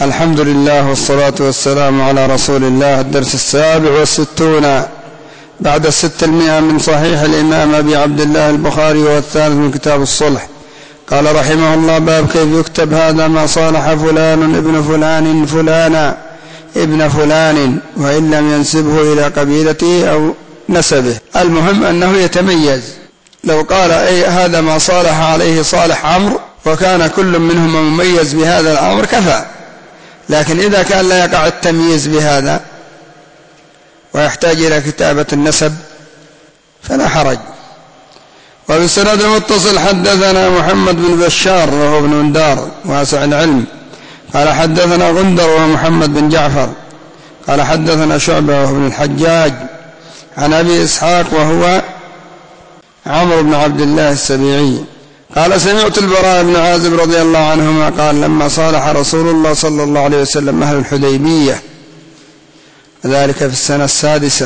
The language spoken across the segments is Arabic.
الحمد لله والصلاة والسلام على رسول الله. الدرس 67 بعد 600 من صحيح الإمام أبي عبد الله البخاري، والثالث من كتاب الصلح. قال رحمه الله: باب كيف يكتب هذا ما صالح فلان ابن فلان فلانا ابن فلان وإن لم ينسبه إلى قبيلته أو نسبه. المهم أنه يتميز. لو قال هذا ما صالح عليه صالح عمرو وكان كل منهما مميز بهذا الأمر كفى، لكن إذا كان لا يقع التمييز بهذا ويحتاج إلى كتابة النسب فلا حرج. وبالسند المتصل حدثنا محمد بن بشار وهو ابن مندار واسع العلم قال حدثنا غندر وهو محمد بن جعفر قال حدثنا شعبة وهو ابن الحجاج عن أبي إسحاق وهو عمرو بن عبد الله السبيعي قال سمعت البراء بن عازب رضي الله عنهما قال: لما صالح رسول الله صلى الله عليه وسلم أهل الحديبية وذلك في السنة 6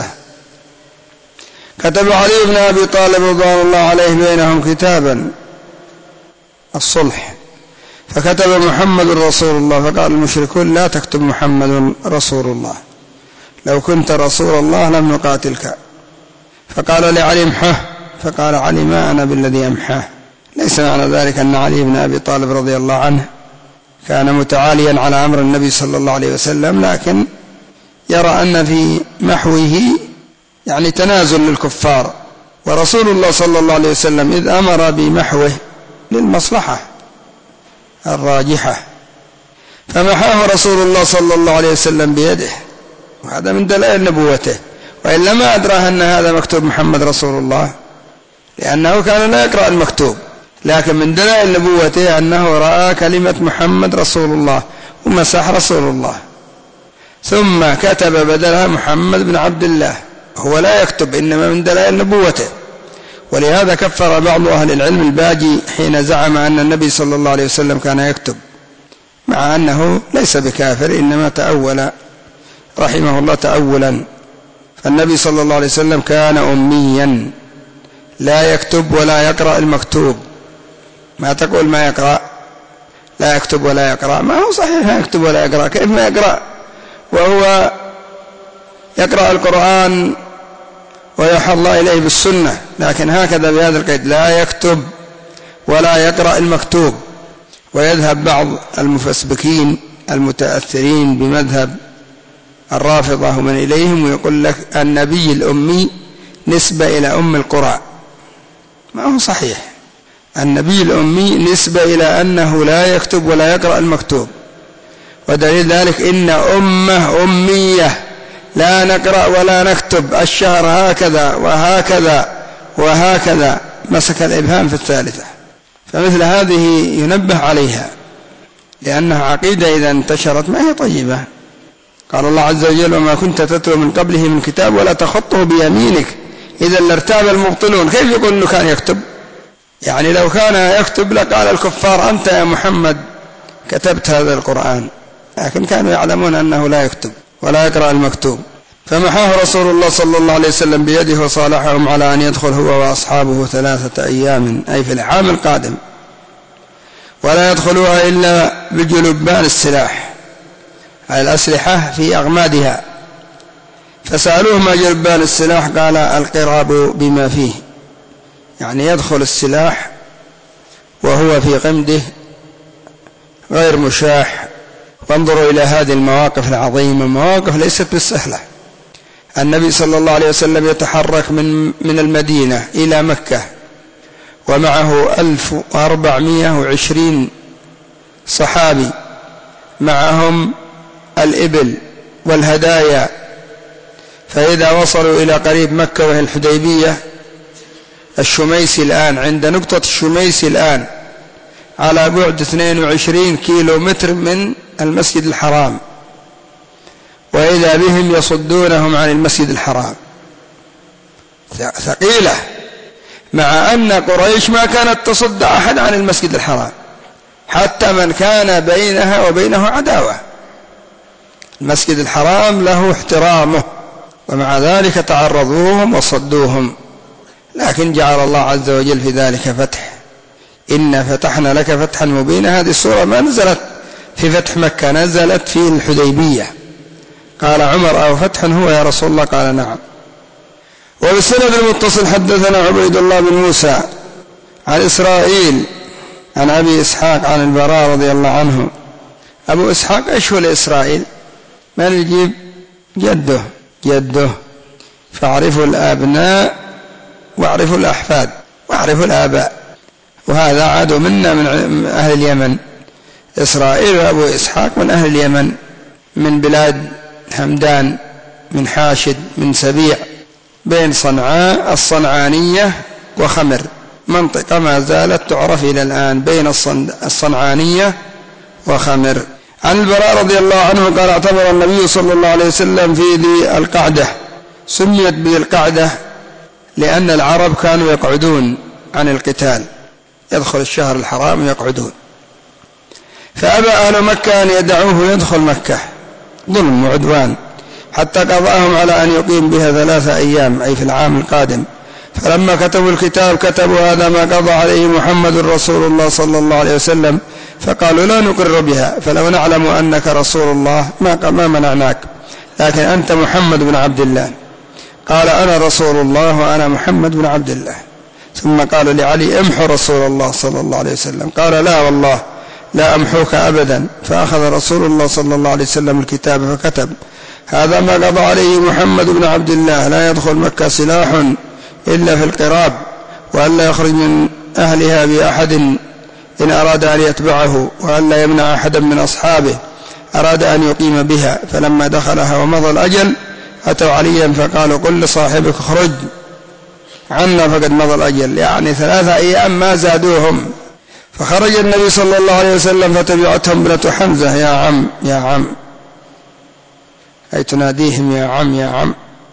كتب علي بن أبي طالب رضوان الله عليه بينهم كتابا الصلح، فكتب محمد رسول الله، فقال المشركون: لا تكتب محمد رسول الله، لو كنت رسول الله لم نقاتلك. فقال لعلي: امحه. فقال علي: ما أنا بالذي أمحاه. ليس معنى ذلك أن علي بن أبي طالب رضي الله عنه كان متعاليا على أمر النبي صلى الله عليه وسلم، لكن يرى أن في محوه يعني تنازل للكفار، ورسول الله صلى الله عليه وسلم إذ أمر بمحوه للمصلحة الراجحة فمحاه رسول الله صلى الله عليه وسلم بيده، وهذا من دلائل نبوته، وإلا ما أدراه أن هذا مكتوب محمد رسول الله، لأنه كان لا يقرأ المكتوب، لكن من دلائل نبوته أنه رأى كلمة محمد رسول الله ومسح رسول الله، ثم كتب بدلها محمد بن عبد الله. هو لا يكتب، إنما من دلائل نبوته. ولهذا كفر بعض أهل العلم الباجي حين زعم أن النبي صلى الله عليه وسلم كان يكتب، مع أنه ليس بكافر، إنما تأول رحمه الله تأولا. فالنبي صلى الله عليه وسلم كان أميا لا يكتب ولا يقرأ المكتوب. ما تقول ما يقرأ، لا يكتب ولا يقرأ، ما هو صحيح لا يكتب ولا يقرأ. كيف ما يقرأ وهو يقرأ القرآن ويوحى الله إليه بالسنة؟ لكن هكذا بهذا القيد: لا يكتب ولا يقرأ المكتوب. ويذهب بعض المفسبكين المتأثرين بمذهب الرافضة ومن إليهم ويقول لك النبي الأمي نسبة إلى أم القرى. ما هو صحيح. النبي الأمي نسبة إلى أنه لا يكتب ولا يقرأ المكتوب، ودليل ذلك إن أمة أمية لا نقرأ ولا نكتب، الشهر هكذا وهكذا وهكذا، مسك الإبهام في الثالثة. فمثل هذه ينبه عليها، لأنها عقيدة إذا انتشرت ما هي طيبة. قال الله عز وجل: وما كنت تتلو من قبله من كتاب ولا تخطه بيمينك إذا لارتاب المبطلون. كيف يقول أنه كان يكتب؟ يعني لو كان يكتب لقال الكفار: أنت يا محمد كتبت هذا القرآن، لكن كانوا يعلمون أنه لا يكتب ولا يقرأ المكتوب. فمحاه رسول الله صلى الله عليه وسلم بيده وصالحهم على أن يدخل هو وأصحابه 3 أيام، أي في العام القادم، ولا يدخلوها إلا بجلبان السلاح، أي الأسلحة في أغمادها. فسألوه: ما جلبان السلاح؟ قال: القراب بما فيه، يعني يدخل السلاح وهو في قمده غير مشاح. وانظروا إلى هذه المواقف العظيمة، مواقف ليست بالسهلة. النبي صلى الله عليه وسلم يتحرك من المدينة إلى مكة ومعه 1420 صحابي، معهم الإبل والهدايا. فإذا وصلوا إلى قريب مكة وهي الحديبية الشميسي الآن، عند نقطة الشميسي الآن على بعد 22 كيلومتر من المسجد الحرام، وإذا بهم يصدونهم عن المسجد الحرام. ثقيلة، مع أن قريش ما كانت تصد أحد عن المسجد الحرام، حتى من كان بينها وبينه عداوة. المسجد الحرام له احترامه، ومع ذلك تعرضوهم وصدوهم. لكن جعل الله عز وجل في ذلك فتح. إنا فتحنا لك فتحا مبينا. هذه السورة ما نزلت في فتح مكة نزلت في الحديبية. قال عمر: أو فتح هو يا رسول الله؟ قال: نعم. وبالسند المتصل حدثنا عبيد الله بن موسى عن إسرائيل عن أبي إسحاق عن البراء رضي الله عنه. أبو إسحاق إيش هو لإسرائيل؟ من يجيب؟ جده. فاعرفوا الأبناء واعرفوا الأحفاد واعرفوا الآباء، وهذا عادوا منا من أهل اليمن. إسرائيل وأبو إسحاق من أهل اليمن، من بلاد همدان، من حاشد، من سبيع، بين صنعاء الصنعانية وخمر، منطقة ما زالت تعرف إلى الآن بين الصنعانية وخمر. عن البراء رضي الله عنه قال: اعتمر النبي صلى الله عليه وسلم في ذي القعدة. سميت بذي القعدة لأن العرب كانوا يقعدون عن القتال، يدخل الشهر الحرام ويقعدون، فأبى أهل مكة أن يدعوه يدخل مكة، ظلم وعدوان، حتى قضاهم على أن يقيم بها 3 أيام، أي في العام القادم. فلما كتبوا الكتاب كتبوا: هذا ما قضى عليه محمد رسول الله صلى الله عليه وسلم. فقالوا: لا نقر بها، فلو نعلم أنك رسول الله ما منعناك، لكن أنت محمد بن عبد الله. قال: أنا رسول الله وأنا محمد بن عبد الله. ثم قال لعلي: امحو رسول الله صلى الله عليه وسلم. قال: لا والله لا أمحوك أبدا. فأخذ رسول الله صلى الله عليه وسلم الكتاب فكتب: هذا ما قضى عليه محمد بن عبد الله، لا يدخل مكة سلاح إلا في القراب، وأن لا يخرج من أهلها بأحد إن أراد أن يتبعه، وأن لا يمنع أحدا من أصحابه أراد أن يقيم بها. فلما دخلها ومضى الأجل أتوا عليا فقالوا: قل لصاحبك اخرج عنا فقد مضى الأجل، يعني 3 أيام ما زادوهم. فخرج النبي صلى الله عليه وسلم فتبعتهم ابنة حمزة: يا عم يا عم، أي تناديهم: يا عم يا عم.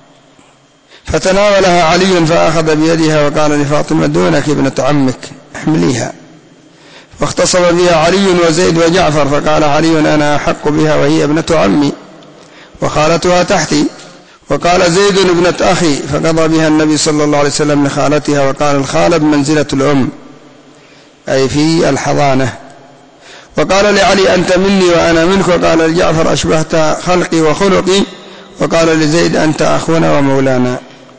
فتناولها علي فأخذ بيدها وقال لفاطمة: دونك ابنة عمك، احمليها. واختصم بها علي وزيد وجعفر، فقال علي: أنا أحق بها وهي ابنة عمي وخالتها تحتي. وقال زيد: ابنة أخي، فقضى بها النبي صلى الله عليه وسلم لخالتها. وقال: الخالة بمنزلة الأم، أي في الحضانة. وقال لعلي: أنت مني وأنا منك. وقال لجعفر: أشبهت خلقي وخلقي. وقال لزيد: أنت أخونا ومولانا.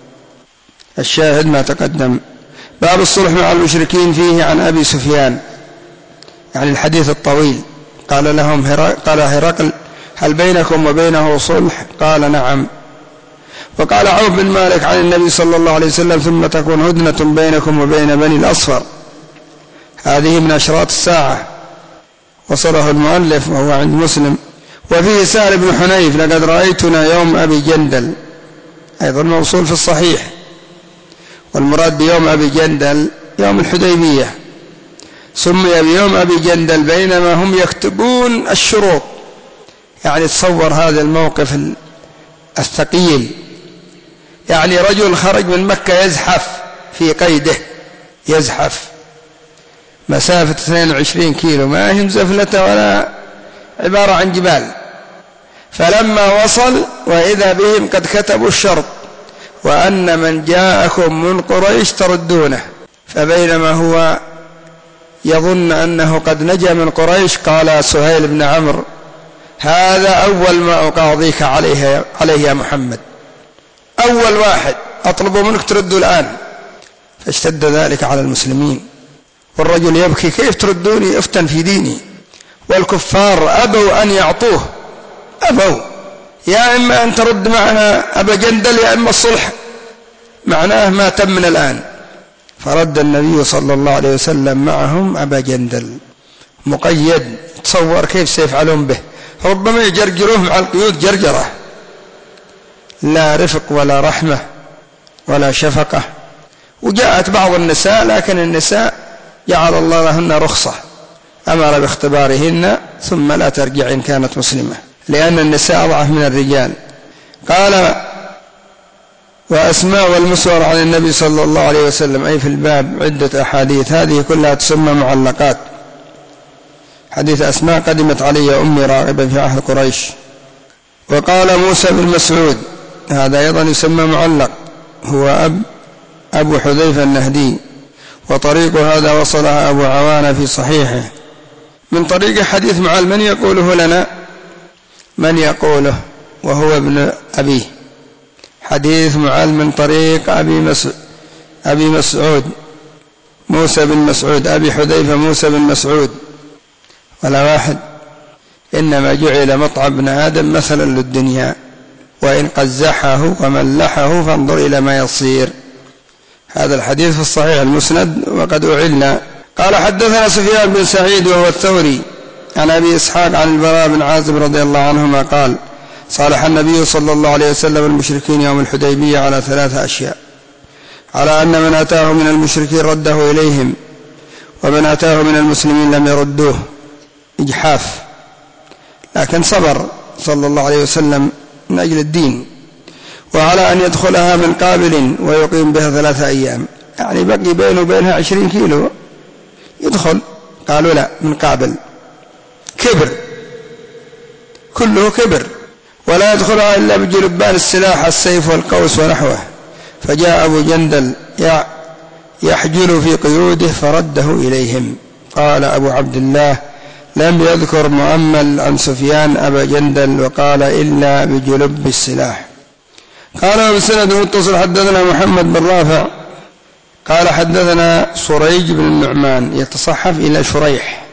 الشاهد ما تقدم. باب الصلح مع المشركين فيه عن أبي سفيان، يعني الحديث الطويل. قال هرقل: هل بينكم وبينه صلح؟ قال: نعم. وقال عوف بن مالك عن النبي صلى الله عليه وسلم: ثم تكون هدنة بينكم وبين بني الأصفر. هذه من أشراط الساعة، وصله المؤلف وهو عند مسلم. وفيه سهل بن حنيف: لقد رأيتنا يوم أبي جندل، أيضا موصول في الصحيح. والمراد بيوم أبي جندل يوم الحديبية، سمي بيوم أبي جندل بينما هم يكتبون الشروط. يعني تصور هذا الموقف الثقيل، يعني رجل خرج من مكة يزحف في قيده، يزحف مسافة 22 كيلو، ما هي مزفلة ولا عبارة عن جبال. فلما وصل وإذا بهم قد كتبوا الشرط: وأن من جاءكم من قريش تردونه. فبينما هو يظن أنه قد نجا من قريش، قال سهيل بن عمرو: هذا أول ما أقاضيك عليه يا محمد، أول واحد أطلب منك تردوا الآن. فاشتد ذلك على المسلمين، والرجل يبكي: كيف تردوني أفتن في ديني؟ والكفار أبوا أن يعطوه، أبوا، يا إما أن ترد معنا أبا جندل يا إما الصلح، معناه ما تم من الآن. فرد النبي صلى الله عليه وسلم معهم أبا جندل مقيد. تصور كيف سيفعلون به، ربما يجرجروه مع القيود جرجرة، لا رفق ولا رحمة ولا شفقة. وجاءت بعض النساء، لكن النساء جعل الله لهن رخصة، أمر باختبارهن ثم لا ترجع إن كانت مسلمة، لأن النساء أضعف من الرجال. قال: وأسماء والمسور عن النبي صلى الله عليه وسلم، أي في الباب عدة أحاديث، هذه كلها تسمى معلقات. حديث أسماء: قدمت علي أمي راغبة في عهد قريش. وقال موسى بن مسعود، هذا أيضا يسمى معلق، هو أبو حذيفة النهدي، وطريق هذا وصلها أبو عوانة في صحيحه. من طريق حديث معاذ من يقوله لنا؟ من يقوله وهو ابن أبيه؟ حديث معاذ من طريق أبي مسعود موسى بن مسعود، أبي حذيفة موسى بن مسعود، ولا واحد. إنما جعل مطعم ابن آدم مثلا للدنيا وإن قزحه وملحه فانظر إلى ما يصير. هذا الحديث في الصحيح المسند وقد أعلنا. قال حدثنا سفيان بن سعيد وهو الثوري عن أبي إسحاق عن البراء بن عازب رضي الله عنهما قال صالح النبي صلى الله عليه وسلم المشركين يوم الحديبية على 3 أشياء: على أن من أتاه من المشركين رده إليهم، ومن أتاه من المسلمين لم يردوه، إجحاف، لكن صبر صلى الله عليه وسلم من أجل الدين. وعلى أن يدخلها من قابل ويقيم بها 3 أيام، يعني بقي بينه وبينها 20 كيلو يدخل، قالوا لا، من قابل، كبر، كله كبر. ولا يدخلها إلا بجلبان السلاح، السيف والقوس ونحوه. فجاء أبو جندل يحجل في قيوده فرده إليهم. قال أبو عبد الله: لم يذكر مؤمل عن سفيان أبا جندل، وقال إلا بجلب السلاح. قال بسند متصل حدثنا محمد بن رافع قال حدثنا سريج بن النعمان يتصحف إلى شريح،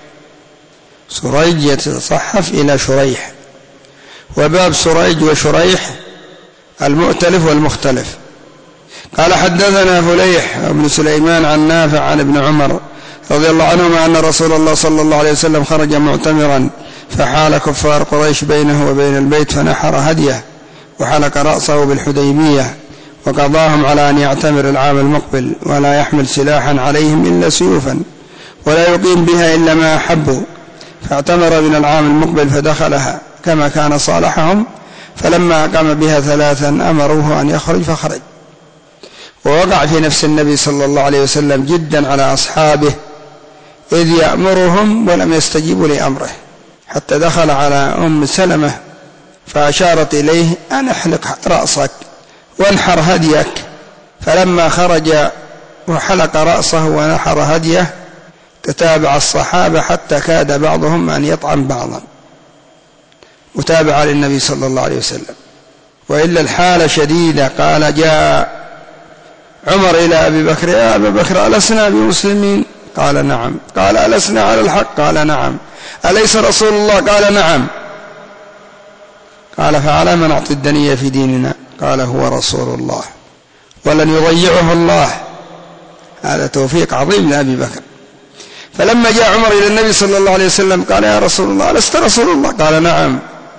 سريج يتصحف إلى شريح، وباب سريج وشريح المؤتلف والمختلف. قال حدثنا فليح بن سليمان عن نافع عن ابن عمر رضي الله عنهما أن رسول الله صلى الله عليه وسلم خرج معتمرا، فحال كفار قريش بينه وبين البيت فنحر هديه وحلق رأسه بالحديبية، وقضاهم على أن يعتمر العام المقبل ولا يحمل سلاحا عليهم إلا سيوفا، ولا يقيم بها إلا ما أحبوا. فاعتمر من العام المقبل فدخلها كما كان صالحهم، فلما أقام بها 3 أمروه أن يخرج فخرج. ووقع في نفس النبي صلى الله عليه وسلم جدا على أصحابه إذ يأمرهم ولم يستجيبوا لأمره، حتى دخل على أم سلمة فأشارت إليه أن احلق رأسك وانحر هديك. فلما خرج وحلق رأسه ونحر هديه تتابع الصحابة حتى كاد بعضهم أن يطعن بعضا، متابعة للنبي صلى الله عليه وسلم، وإلا الحالة شديدة. قال جاء عمر إلى أبي بكر: يا أبا بكر ألسنا بمسلمين؟ قال نعم. قال ألسنا على الحق؟ قال نعم. أليس رسول الله؟ قال نعم. قال فعلى من نعطي الدنية في ديننا؟ قال هو رسول الله ولن يضيعه الله. هذا توفيق عظيم لأبي بكر. فلما جاء عمر إلى النبي صلى الله عليه وسلم قال: يا رسول الله ألست رسول الله؟ قال نعم.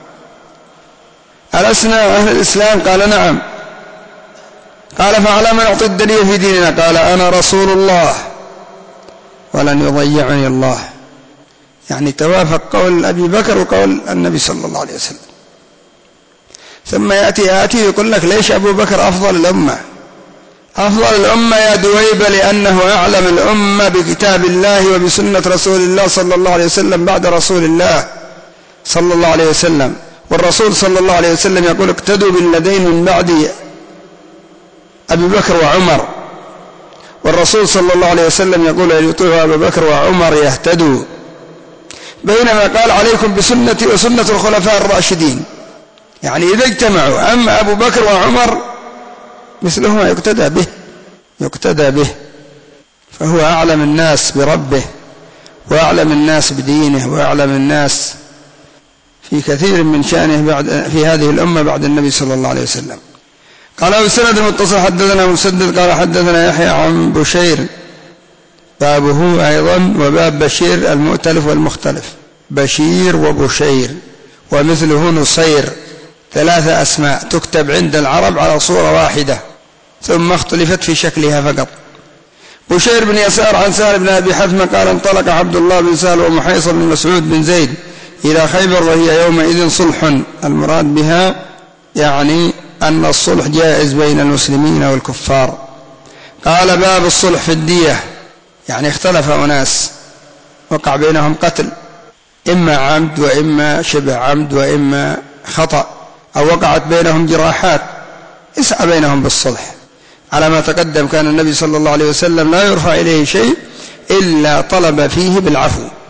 ألسنا أهل الإسلام؟ قال نعم. قال فعلى من نعطي الدنية في ديننا؟ قال أنا رسول الله ولن يضيعني الله. يعني توافق قول أبي بكر وقول النبي صلى الله عليه وسلم. ثم يأتي يقول لك: ليش أبو بكر أفضل الأمة؟ أفضل الأمة يا دويبة لأنه أعلم الأمة بكتاب الله وبسنة رسول الله صلى الله عليه وسلم بعد رسول الله صلى الله عليه وسلم. والرسول صلى الله عليه وسلم يقول: اقتدوا بالذين من بعد أبي بكر وعمر. والرسول صلى الله عليه وسلم يقول: أن يطيعوا أبا بكر وعمر يهتدوا. بينما قال: عليكم بسنتي وسنة الخلفاء الراشدين. يعني إذا اجتمعوا، أما أبو بكر وعمر مثلهما يقتدى به، فهو أعلم الناس بربه وأعلم الناس بدينه وأعلم الناس في كثير من شأنه في هذه الأمة بعد النبي صلى الله عليه وسلم. قال بسند متصل حدثنا مسدد قال حدثنا يحيى عن بشير، بابه أيضا، وباب بشير المؤتلف والمختلف، بشير وبشير، ومثله نصير، 3 أسماء تكتب عند العرب على صورة واحدة ثم اختلفت في شكلها فقط. بشير بن يسار عن سهل بن أبي حثمة قال: انطلق عبد الله بن سهل ومحيصر بن مسعود بن زيد إلى خيبر وهي يومئذ صلح. المراد بها يعني أن الصلح جائز بين المسلمين والكفار. قال: باب الصلح في الدية، يعني اختلف أناس وقع بينهم قتل، إما عمد وإما شبه عمد وإما خطأ، أو وقعت بينهم جراحات، اسعى بينهم بالصلح. على ما تقدم كان النبي صلى الله عليه وسلم لا يرفع إليه شيء إلا طلب فيه بالعفو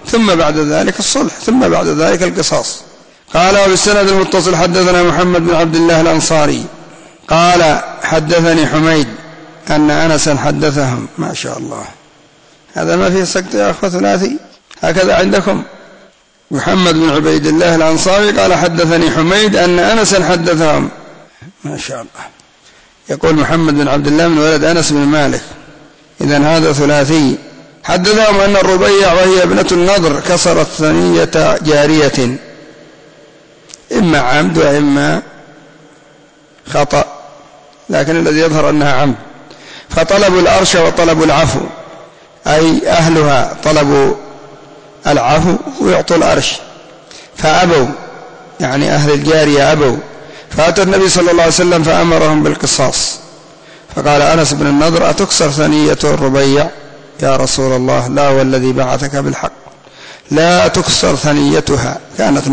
ثم بعد ذلك الصلح، ثم بعد ذلك القصاص. قال وبالسند المتصل حدثنا محمد بن عبد الله الأنصاري قال حدثني حميد أن أنسا حدثهم. ما شاء الله، هذا ما فيه سقط يا أخوة ثلاثي، هكذا عندكم. محمد بن عبيد الله الأنصاري قال حدثني حميد أن أنسا حدثهم. ما شاء الله. يقول محمد بن عبد الله من ولد أنس بن مالك، إذن هذا ثلاثي. حدثهم أن الربيع وهي ابنة النضر كسرت ثنية جارية، إما عمد وإما خطأ، لكن الذي يظهر أنها عمد. فطلبوا الأرش وطلبوا العفو، أي أهلها طلبوا العفو ويعطوا الأرش فأبوا، يعني أهل الجارية أبوا. فأتى النبي صلى الله عليه وسلم فأمرهم بالقصاص. فقال أنس بن النضر أتكسر ثنية الربيع يا رسول الله؟ لا والذي بعثك بالحق لا تكسر ثنيتها. كانت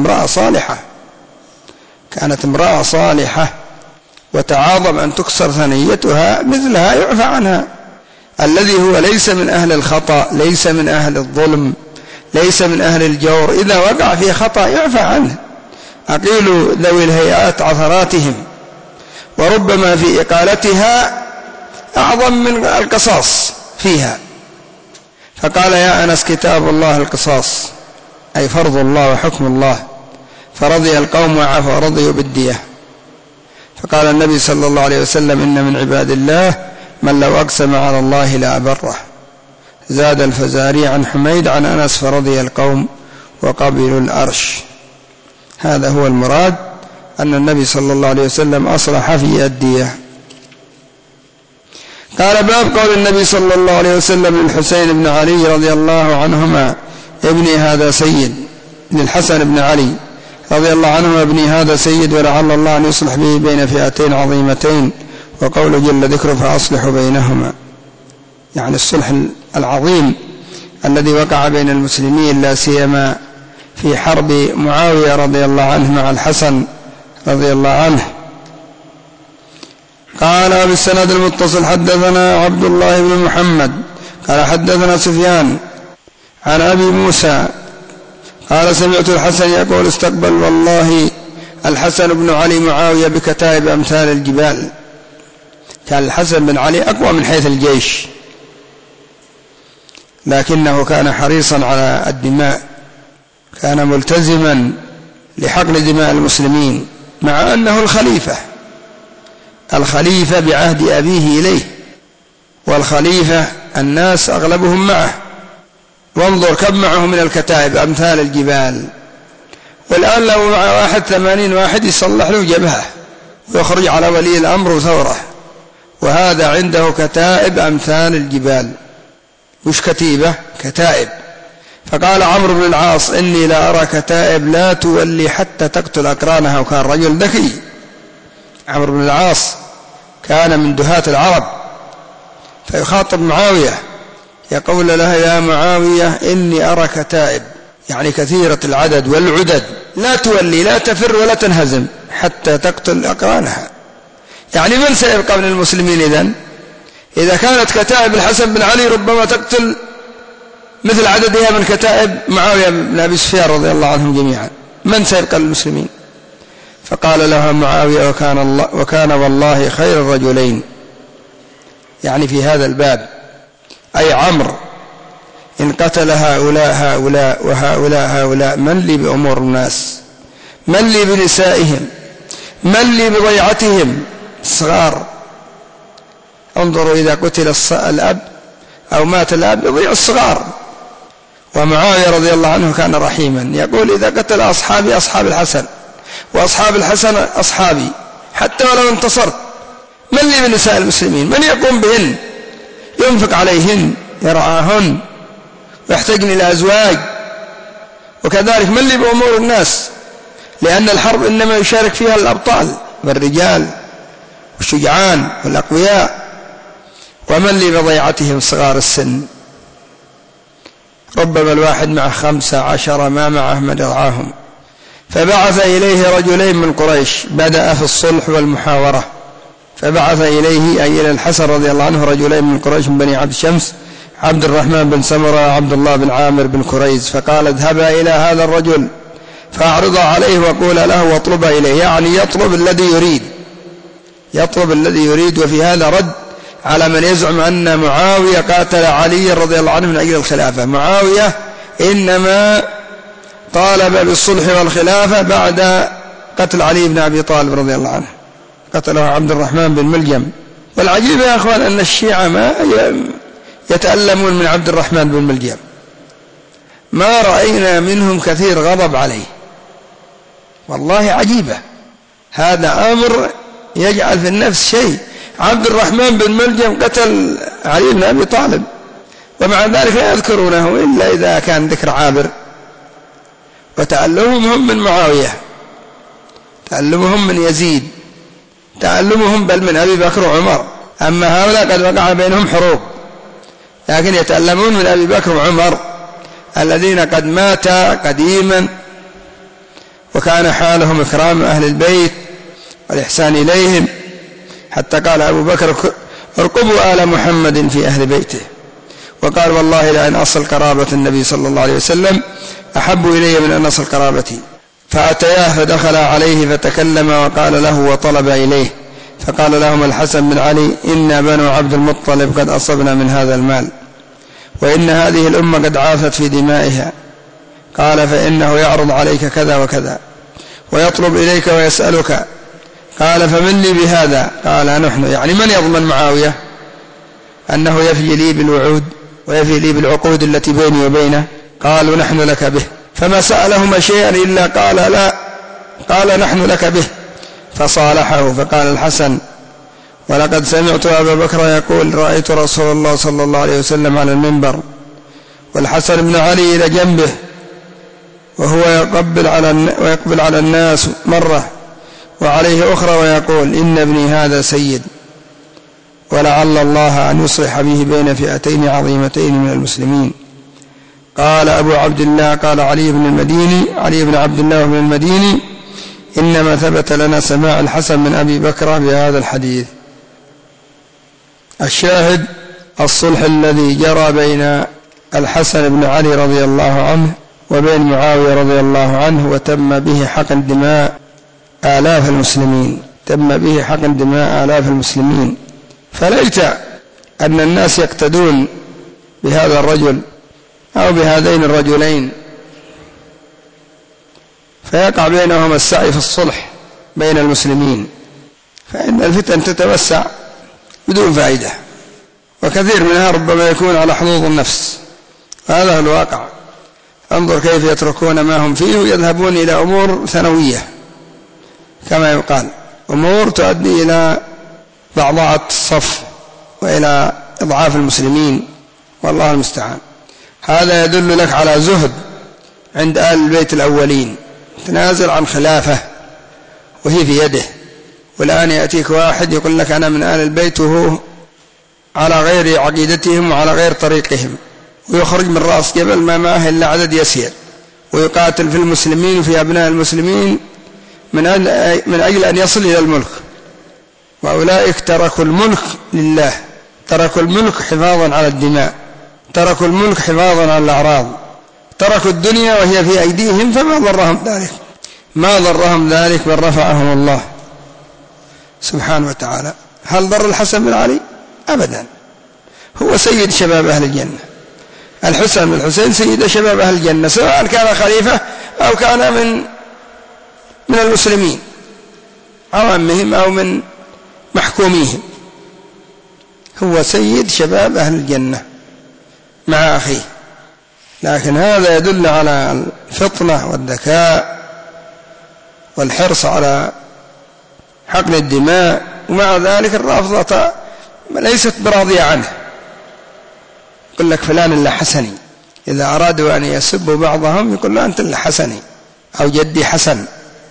امرأة صالحة وتعاظم أن تكسر ثنيتها، مثلها يعفى عنها. الذي هو ليس من أهل الخطأ، ليس من أهل الظلم، ليس من أهل الجور، إذا وقع في خطأ يعفى عنه. أقيلوا ذوي الهيئات عثراتهم، وربما في إقالتها أعظم من القصاص فيها. فقال يا أنس كتاب الله القصاص، أي فرض الله وحكم الله. فرضي القوم وعفوا رضيوا بالدية. فقال النبي صلى الله عليه وسلم إن من عباد الله من لو أقسم على الله لأبره. زاد الفزاري عن حميد عن أنس فرضي القوم وقبلوا الأرش. هذا هو المراد، أن النبي صلى الله عليه وسلم أصلح في الدية. قال باب قول النبي صلى الله عليه وسلم للحسين بن علي رضي الله عنهما ابني هذا سيد، للحسن بن علي رضي الله عنهما ابني هذا سيد ولعل الله أن يصلح به بين فئتين عظيمتين، وقول جل ذكره فأصلحوا بينهما، يعني الصلح العظيم الذي وقع بين المسلمين، لا سيما في حرب معاوية رضي الله عنه مع الحسن رضي الله عنه. قال بالسند المتصل حدثنا عبد الله بن محمد قال حدثنا سفيان عن أبي موسى قال سمعت الحسن يقول استقبل والله الحسن بن علي معاوية بكتائب أمثال الجبال. كان الحسن بن علي أقوى من حيث الجيش، لكنه كان حريصا على الدماء، كان ملتزما لحقن دماء المسلمين، مع أنه الخليفة بعهد أبيه إليه، والخليفة الناس أغلبهم معه، وانظر كم معه من الكتائب أمثال الجبال. والآن لو مع 81 واحد يصلح له جبهة ويخرج على ولي الأمر وثوره، وهذا عنده كتائب أمثال الجبال. مش كتيبة، كتائب. فقال عمرو بن العاص إني لا أرى كتائب لا تولي حتى تقتل أقرانها، وكان رجل ذكي. عمرو بن العاص كان من دهاة العرب، فيخاطب معاوية يقول له يا معاوية إني أرى كتائب، يعني كثيرة العدد والعدد، لا تولي لا تفر ولا تنهزم حتى تقتل أقرانها. يعني من سيبقى من المسلمين إذن؟ إذا كانت كتائب الحسن بن علي ربما تقتل مثل عددها من كتائب معاوية بن أبي سفيان رضي الله عنهم جميعا، من سيبقى للمسلمين؟ فقال له معاوية وكان والله خير الرجلين، يعني في هذا الباب، أي عمرو إن قتل هؤلاء وهؤلاء من لي بأمور الناس؟ من لي بنسائهم؟ من لي بضيعتهم الصغار؟ انظروا إذا قتل الأب أو مات الأب يضيع الصغار. ومعاوية رضي الله عنه كان رحيما، يقول إذا قتل أصحابي أصحاب الحسن وأصحاب الحسن أصحابي حتى ولو انتصرت، من لي من نساء المسلمين؟ من يقوم بهن؟ ينفق عليهن، يرعاهن، ويحتاجن إلى أزواج. وكذلك من لي بأمور الناس؟ لأن الحرب إنما يشارك فيها الأبطال والرجال والشجعان والأقوياء، ومن لي بضيعتهم صغار السن؟ ربما الواحد معه 15 ما معه من يرعاهم. فبعث إليه رجلين من قريش، بدأ في الصلح والمحاورة، فبعث إليه أي إلى الحسن رضي الله عنه رجلين من قريش من بني عبد شمس عبد الرحمن بن سمرة وعبد الله بن عامر بن كريز، فقال اذهبا إلى هذا الرجل فأعرضا عليه وقول له واطلبا إليه، يعني يطلب الذي يريد. وفي هذا رد على من يزعم أن معاوية قاتل علي رضي الله عنه من أجل الخلافة. معاوية إنما طالب بالصلح والخلافة بعد قتل علي بن أبي طالب رضي الله عنه، قتله عبد الرحمن بن ملجم. والعجيب يا أخوان أن الشيعة ما يتألمون من عبد الرحمن بن ملجم، ما رأينا منهم كثير غضب عليه، والله عجيبة. هذا أمر يجعل في النفس شيء. عبد الرحمن بن ملجم قتل علي بن أبي طالب، ومع ذلك لا يذكرونه إلا إذا كان ذكر عابر. وتألمهم هم من معاوية، تألمهم من يزيد، تألمهم بل من أبي بكر وعمر. أما هؤلاء قد وقع بينهم حروب، لكن يتألمون من أبي بكر وعمر الذين قد ماتا قديما، وكان حالهم إكرام أهل البيت والإحسان إليهم، حتى قال أبو بكر ارقبوا آل محمد في أهل بيته، وقال والله لأن أصل قرابة النبي صلى الله عليه وسلم أحب إلي من أن أصل قرابتي. فأتياه فدخل عليه فتكلم وقال له وطلب إليه، فقال لهم الحسن بن علي إنا بنو عبد المطلب قد أصبنا من هذا المال، وإن هذه الأمة قد عافت في دمائها. قال فإنه يعرض عليك كذا وكذا ويطلب إليك ويسألك. قال فمن لي بهذا؟ قال نحن، يعني من يضمن معاوية أنه يفي لي بالوعود ويفي لي بالعقود التي بيني وبينه؟ قالوا نحن لك به. فما سألهما شيئا إلا قال لا، قال نحن لك به. فصالحه. فقال الحسن ولقد سمعت أبا بكر يقول رأيت رسول الله صلى الله عليه وسلم على المنبر والحسن بن علي إلى جنبه وهو يقبل على الناس مرة وعليه أخرى ويقول إن ابني هذا سيد، ولعل الله أن يصلح به بين فئتين عظيمتين من المسلمين. قال أبو عبد الله قال علي بن عبد الله بن المديني إنما ثبت لنا سماع الحسن من أبي بكر بهذا الحديث. الشاهد الصلح الذي جرى بين الحسن بن علي رضي الله عنه وبين معاوية رضي الله عنه، وتم به حقن دماء آلاف المسلمين. فليت أن الناس يقتدون بهذا الرجل أو بهذين الرجلين فيقع بينهما السعي في الصلح بين المسلمين، فإن الفتن تتوسع بدون فائدة، وكثير منها ربما يكون على حظوظ النفس، هذا هو الواقع. انظر كيف يتركون ما هم فيه ويذهبون إلى أمور ثانوية كما يقال، أمور تؤدي إلى ضعضعة الصف وإلى إضعاف المسلمين، والله المستعان. هذا يدل لك على زهد عند آل البيت الأولين، تنازل عن خلافة وهي في يده. والآن يأتيك واحد يقول لك أنا من آل البيت وهو على غير عقيدتهم وعلى غير طريقهم، ويخرج من رأس جبل ما معه إلا عدد يسير، ويقاتل في المسلمين وفي أبناء المسلمين من أجل أن يصل إلى الملك. وأولئك تركوا الملك لله، تركوا الملك حفاظا على الدماء، تركوا الملك حفاظا على الأعراض، تركوا الدنيا وهي في أيديهم، فما ضرهم ذلك بل رفعهم الله سبحانه وتعالى. هل ضر الحسن بن علي؟ أبدا، هو سيد شباب أهل الجنة. الحسن بن الحسين سيد شباب أهل الجنة، سواء كان خليفة أو كان من المسلمين عوامهم أو من محكوميهم، هو سيد شباب أهل الجنة مع أخيه. لكن هذا يدل على الفطنة والذكاء والحرص على حقن الدماء، ومع ذلك الرافضة ليست براضية عنه. يقول لك فلان إلا حسني، إذا أرادوا أن يسبوا بعضهم يقول له أنت إلا حسني أو جدي حسن،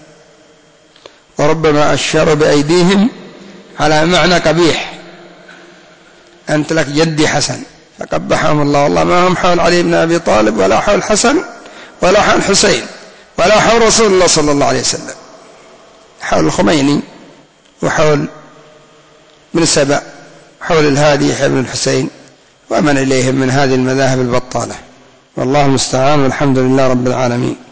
وربما أشاروا بأيديهم على معنى قبيح، أنت لك جدي حسن، فقبحهم الله. والله ما هم حول علي بن أبي طالب ولا حول حسن ولا حول حسين ولا حول رسول الله صلى الله عليه وسلم، حول الخميني وحول بن سبأ، حول الهادي بن الحسين ومن إليهم من هذه المذاهب البطالة، والله المستعان، والحمد لله رب العالمين.